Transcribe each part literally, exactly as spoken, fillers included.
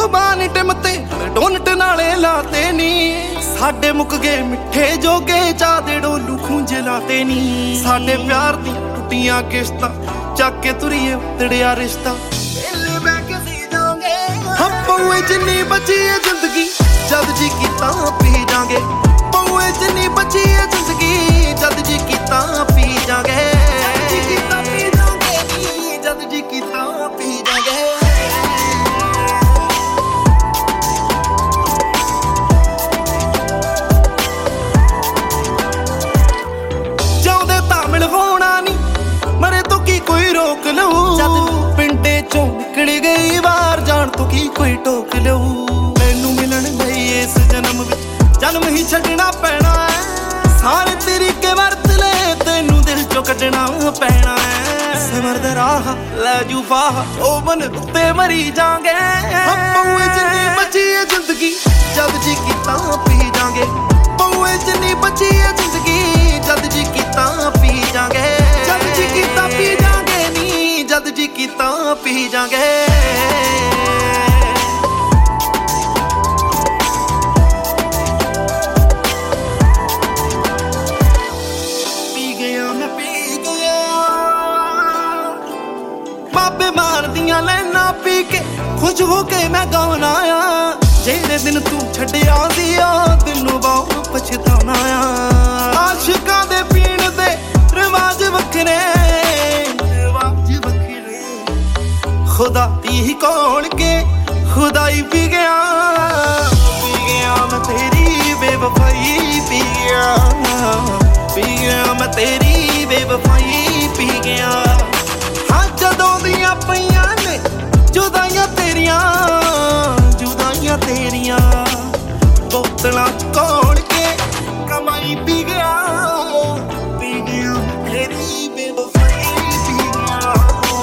ਜ਼ੁਬਾਨ ਟਿਮਤੇ ਡੋਨਟ ਨਾਲੇ ਲਾਤੇ ਨੀ ਸਾਡੇ ਮੁੱਕ ਗਏ ਮਿੱਠੇ ਜੋਗੇ ਚਾਹ ਦੇ ਡੋਲੂ ਖੂੰਜ ਲਾਤੇ ਨੀ ਸਾਡੇ ਪਿਆਰ ਦੀ ਟੁੱਟੀਆਂ ਕਿਸ਼ਤਾਂ ਚੱਕ ਕੇ ਤੁਰੀਏ ਤੜਿਆ ਰਿਸ਼ਤਾ ਵੇਲੇ ਬਹਿ ਕੇ ਸੀ ਜਾਵਾਂਗੇ ਹੱਪੋਏ ਜਿੰਨੀ ਬਚੀ ਏ ਜ਼ਿੰਦਗੀ ਜਦ ਜੀ ਕੀਤਾ ਪੀ ਜਾਾਂਗੇ ਪੌਏ ਜਿੰਨੀ ਬਚੀ ਏ ਜ਼ਿੰਦਗੀ ਜਦ ਜੀ ਕੀਤਾ ਪੀ ਜਾਾਂਗੇ ਜਦ ਜੀ ਕੀਤਾ ਪੀ ਜਾਾਂਗੇ ਜਦ ਜੀ ਕੀਤਾ ਪੀ ਜਾਾਂਗੇ ਰੋਕ ਲਊ ਜਦ ਪਿੰਡੇ ਚੋਂ ਨਿਕਲ ਗਈ ਬਾਹਰ ਜਾਣ ਤੋਂ ਕੀ ਕੋਈ ਟੋਕ ਲਊ ਮੈਨੂੰ ਮਿਲਣ ਗਈ ਇਸ ਜਨਮ ਵਿੱਚ ਜਨਮ ਹੀ ਛੱਡਣਾ ਪੈਣਾ ਹੈ ਸਾਰੇ ਤਰੀਕੇ ਵਰਤ ਲੈ ਤੈਨੂੰ ਦਿਲ ਚੋਂ ਕੱਢਣਾ ਪੈਣਾ ਹੈ ਸਿਮਰਦ ਰਾਹ ਲੈ ਜੂ ਫਾਹ ਉਹ ਬਨ ਉੱਤੇ ਮਰੀ ਜਾਾਂਗੇ ਪੌਏ ਜਿੰਨੀ ਬਚੀ ਏ ਜ਼ਿੰਦਗੀ ਜਦ ਜੀ ਕੀਤਾ ਪੀ ਜਾਾਂਗੇ ਪੌਏ ਜਿੰਨੀ ਬਚੀ ਏ ਜ਼ਿੰਦਗੀ ਜਦ ਜੀ ਕੀਤਾ ਪੀ ਜਾਾਂਗੇ ਜਦ ਜੀ ਕੀਤਾ ਪੀ ਜਾਾਂਗੇ ਜਦ ਜੀ ਕੀਤਾ ਪੀ ਜਾਾਂਗੇ ਪੀ ਗਿਆ ਮੈਂ ਪੀ ਗਿਆ ਬਾਬੇ ਮਾਰਦੀਆਂ ਲੈਣਾ ਪੀ ਕੇ ਖੁਸ਼ ਹੋ ਕੇ ਮੈਂ ਗਾਉਣਾ ਆ ਜਿਹੜੇ ਦਿਨ ਤੂੰ ਛੱਡਿਆ ਸੀ ਆ ਦਿਲ ਨੂੰ ਬਹੁਤ ਪਛਤਾਉਣਾ ਆ ਆਸ਼ਿਕਾਂ ਦੇ ਪੀਣ ਦੇ ਰਿਵਾਜ ਵੱਖਰੇ खुदा ही कौन के खुदाई पी गया पी गया मैं तेरी बेवफाई पी गया पी गया मैं तेरी बेवफाई पी गया हाँ जदों दियां पईयां ने जुदाइयां तेरियां जुदाइयां तेरियां बोतलां कौन के कमाई पी गया पी गया मैं तेरी बेवफाई पी गया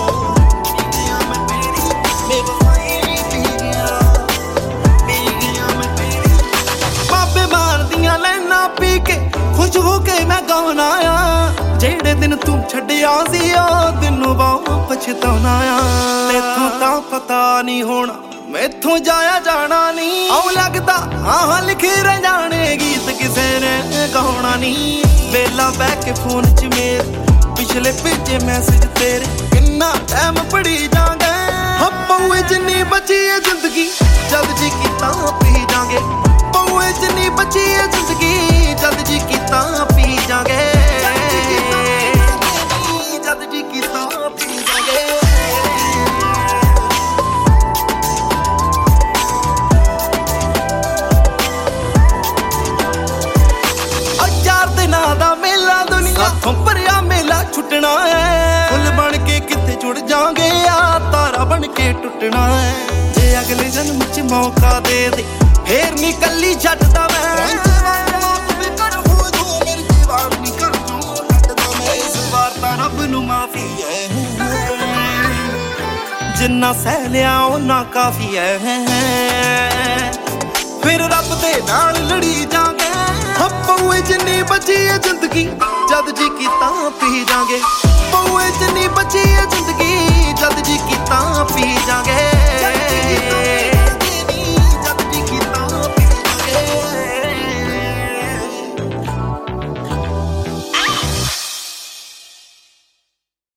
ਪੀ ਕੇ ਖੁਸ਼ ਹੋ ਕੇ ਮੈਂ ਗਾਉਣਾ ਆ ਜਿਹੜੇ ਦਿਨ ਤੂੰ ਛੱਡਿਆ ਸੀ ਆ ਦਿਨ ਨੂੰ ਬਹੁਤ ਪਛਤਾਉਣਾ ਆ ਤੈਥੋਂ ਤਾਂ ਪਤਾ ਨਹੀਂ ਹੋਣਾ ਮੈਥੋਂ ਜਾਇਆ ਜਾਣਾ ਨਹੀਂ ਆਉ ਲੱਗਦਾ ਆਹ ਲਿਖੇ ਰਹਿ ਜਾਣੇ ਗੀਤ ਕਿਸੇ ਨੇ ਗਾਉਣਾ ਨਹੀਂ ਵੇਲਾ ਬਹਿ ਕੇ ਫੋਨ 'ਚ ਮੇਰੇ ਪਿਛਲੇ ਭੇਜੇ ਮੈਸੇਜ ਤੇਰੇ ਕਿੰਨਾ ਟਾਈਮ ਪੜੀ ਜਾਾਂਗੇ ਹੱਪੋਏ ਜਿੰਨੀ ਬਚੀ ਏ ਜ਼ਿੰਦਗੀ ਜਦ ਜੀ ਕੀਤਾ ਪੀ ਜਾਾਂਗੇ ਪੌਏ ਜਿੰਨੀ ਬਚੀ ਏ ਜ਼ਿੰਦਗੀ ਜਦ ਜੀ ਕੀਤਾ ਪੀ ਜਾਾਂਗੇ ਜਦ ਜੀ ਕੀਤਾ ਪੀ ਜਾਾਂਗੇ ਚਾਰ ਦਿਨਾਂ ਦਾ ਮੇਲਾ ਦੁਨੀਆ ਸਾਥੋਂ ਭਰਿਆ ਮੇਲਾ ਛੁੱਟਣਾ ਹੈ ਫੁੱਲ ਬਣ ਕੇ ਕਿੱਥੇ ਜੁੜ ਜਾਾਂਗੇ ਆ ਤਾਰਾ ਬਣ ਕੇ ਟੁੱਟਣਾ ਹੈ ਜੇ ਅਗਲੇ ਜਨਮ 'ਚ ਮੌਕਾ ਦੇ ਦੇ ਫੇਰ ਨੀ ਕੱਲੀ ਛੱਡਦਾ ਮੈਂ ਇਸ ਵਾਰ ਤਾਂ ਰੱਬ ਨੂੰ ਮਾਫੀ ਹੈ ਜਿੰਨਾ ਸਹਿ ਲਿਆ ਓਨਾ ਕਾਫੀ ਹੈ ਫਿਰ ਰੱਬ ਦੇ ਨਾਲ ਲੜੀ ਜਾਾਂਗੇ ਹੱਪੋਏ ਜਿੰਨੀ ਬਚੀ ਏ ਜ਼ਿੰਦਗੀ ਜਦ ਜੀ ਕੀਤਾ ਪੀ